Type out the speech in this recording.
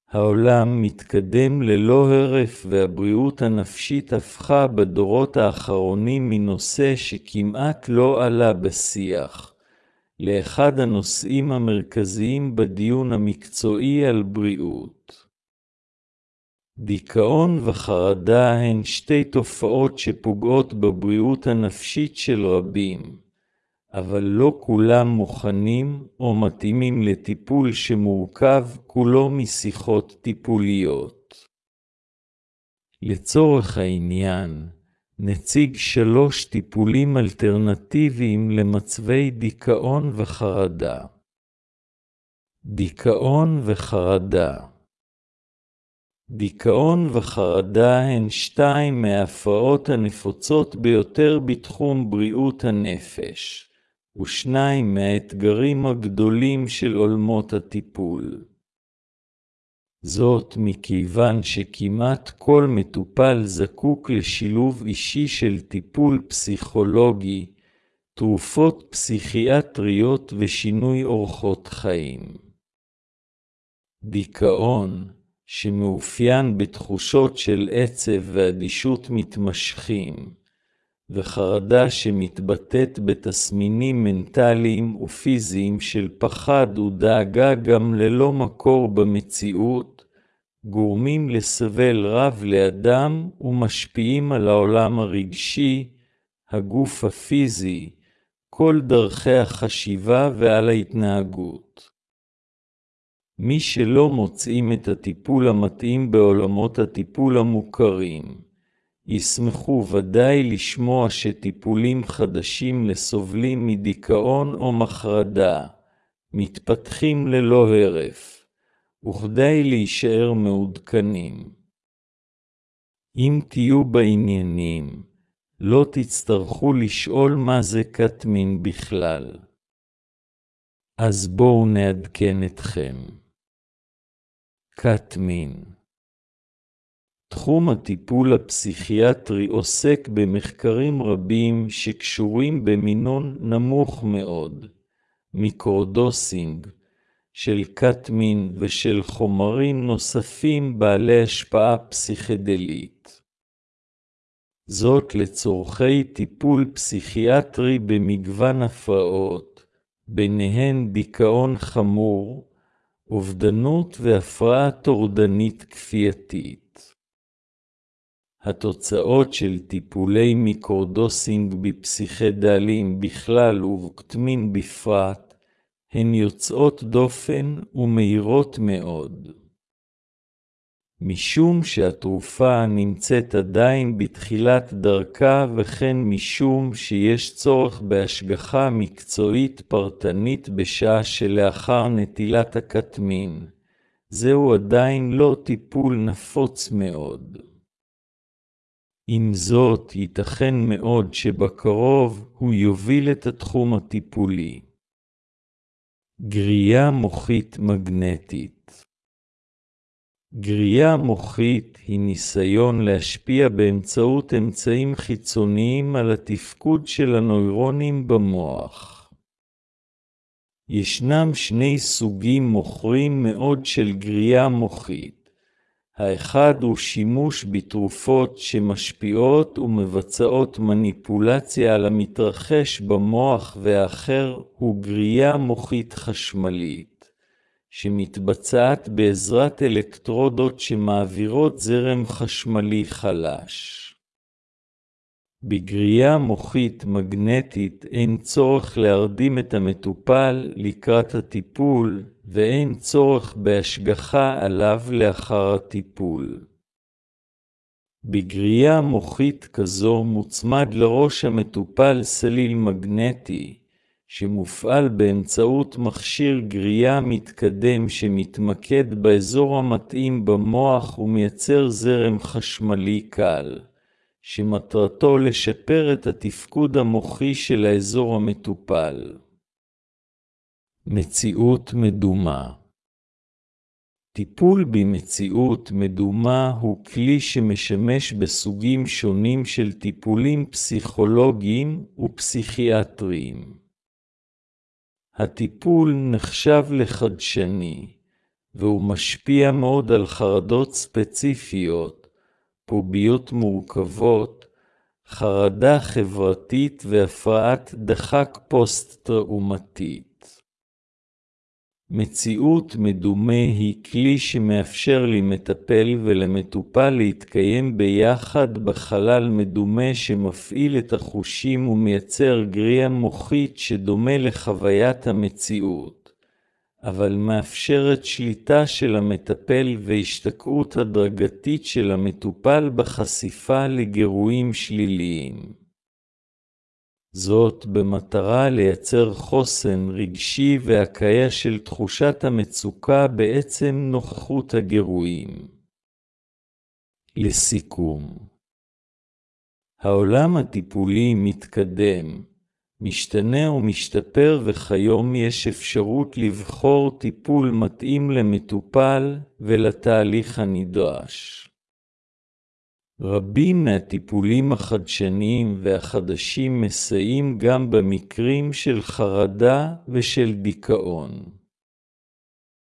העולם מתקדם ללא הרף והבריאות הנפשית הפכה בדורות האחרונים מנושא שכמעט לא עלה בשיח, לאחד הנושאים המרכזיים בדיון המקצועי על בריאות. דיכאון וחרדה הן שתי תופעות שפוגעות בבריאות הנפשית של רבים, אבל לא כולם מוכנים או מתאימים לטיפול שמורכב כולו משיחות טיפוליות. לצורך העניין, נציג 3 טיפולים אלטרנטיביים למצבי דיכאון וחרדה. דיכאון וחרדה. דיכאון וחרדה הן 2 מההפרעות הנפוצות ביותר בתחום בריאות הנפש, ו2 מהאתגרים הגדולים של עולמות הטיפול. זאת מכיוון שכמעט כל מטופל זקוק לשילוב אישי של טיפול פסיכולוגי, תרופות פסיכיאטריות ושינוי אורחות חיים. דיכאון, שמאופיין בתחושות של עצב ואדישות מתמשכים, וחרדה שמתבטאת בתסמינים מנטליים ופיזיים של פחד ודאגה גם ללא מקור במציאות, גורמים לסבל רב לאדם ומשפיעים על העולם הרגשי, הגוף הפיזי, כל דרכי החשיבה ועל ההתנהגות. מי שלא מוצאים את הטיפול המתאים בעולמות הטיפול המוכרים, ישמחו ודאי לשמוע שטיפולים חדשים לסובלים מדיכאון או מחרדה, מתפתחים ללא הרף, וכדי להישאר מעודכנים. אם תהיו בעניינים, לא תצטרכו לשאול מה זה קטמין בכלל. אז בואו נעדכן אתכם. קטמין. תחום הטיפול הפסיכיאטרי עוסק במחקרים רבים שקשורים במינון נמוך מאוד, מיקרודוסינג, של קטמין ושל חומרים נוספים בעלי השפעה פסיכדלית. זאת לצורכי טיפול פסיכיאטרי במגוון הפרעות, ביניהן דיכאון חמור, אובדנות והפרעה טורדנית כפייתית. התוצאות של טיפולי מיקרודוסינג בפסיכדלים בכלל ובקטמין בפרט הן יוצאות דופן ומהירות מאוד. משום שהתרופה נמצאת עדיין בתחילת דרכה וכן משום שיש צורך בהשגחה מקצועית פרטנית בשעה שלאחר נטילת הקטמין, זהו עדיין לא טיפול נפוץ מאוד. עם זאת, ייתכן מאוד שבקרוב הוא יוביל את התחום הטיפולי. גרייה מוחית מגנטית. גרייה מוחית היא ניסיון להשפיע באמצעות אמצעים חיצוניים על התפקוד של הנוירונים במוח. ישנם 2 סוגים מוכרים מאוד של גרייה מוחית. האחד הוא שימוש בתרופות שמשפיעות ומבצעות מניפולציה על המתרחש במוח, והאחר הוא גרייה מוחית חשמלית, שמתבצעת בעזרת אלקטרודות שמעבירות זרם חשמלי חלש. בגרייה מוחית מגנטית אין צורך להרדים את המטופל לקראת הטיפול, ואין צורך בהשגחה עליו לאחר הטיפול. בגרייה מוחית כזו מוצמד לראש המטופל סליל מגנטי, שמופעל באמצעות מכשיר גרייה מתקדם שמתמקד באזור המתאים במוח ומייצר זרם חשמלי קל, שמטרתו לשפר את התפקוד המוחי של האזור המטופל. מציאות מדומה. טיפול במציאות מדומה הוא כלי שמשמש בסוגים שונים של טיפולים פסיכולוגיים ופסיכיאטריים. הטיפול נחשב לחדשני, והוא משפיע מאוד על חרדות ספציפיות, פוביות מורכבות, חרדה חברתית והפרעת דחק פוסט-טראומתית. מציאות מדומה היא כלי שמאפשר למטפל ולמטופל להתקיים ביחד בחלל מדומה שמפעיל את החושים ומייצר גריה מוחית שדומה לחוויית המציאות, אבל מאפשרת שליטה של המטפל והשתקעות הדרגתית של המטופל בחשיפה לגירויים שליליים. זאת במטרה לייצר חוסן רגשי והקיה של תחושת המצוקה בעצם נוכחות הגירויים. לסיכום, העולם הטיפולי מתקדם, משתנה ומשתפר וכיום יש אפשרות לבחור טיפול מתאים למטופל ולתהליך הנדרש. רבים מהטיפולים החדשניים והחדשים מסייעים גם במקרים של חרדה ושל דיכאון.